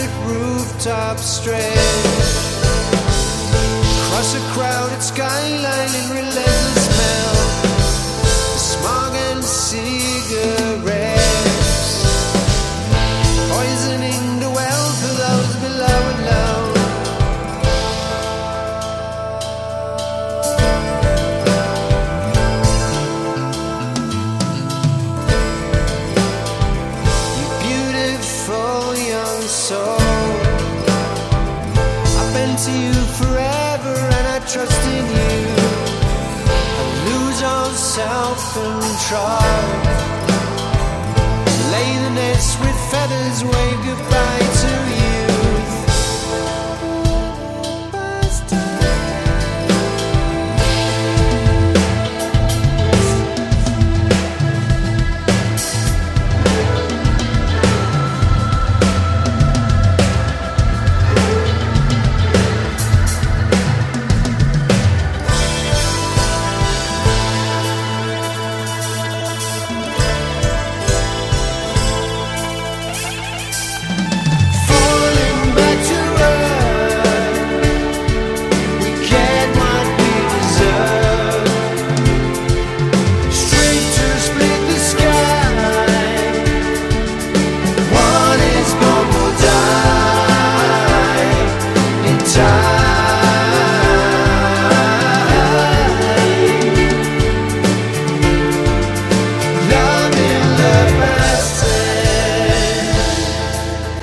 that rooftop stretch. Across a crowded skyline in relentless smell, smog and cigarettes, poisoning the wealth of those below alone. You beautiful young soul, I've been to you forever and I trust in you. I lose all self-control. Lay the nest with feathers, wave goodbye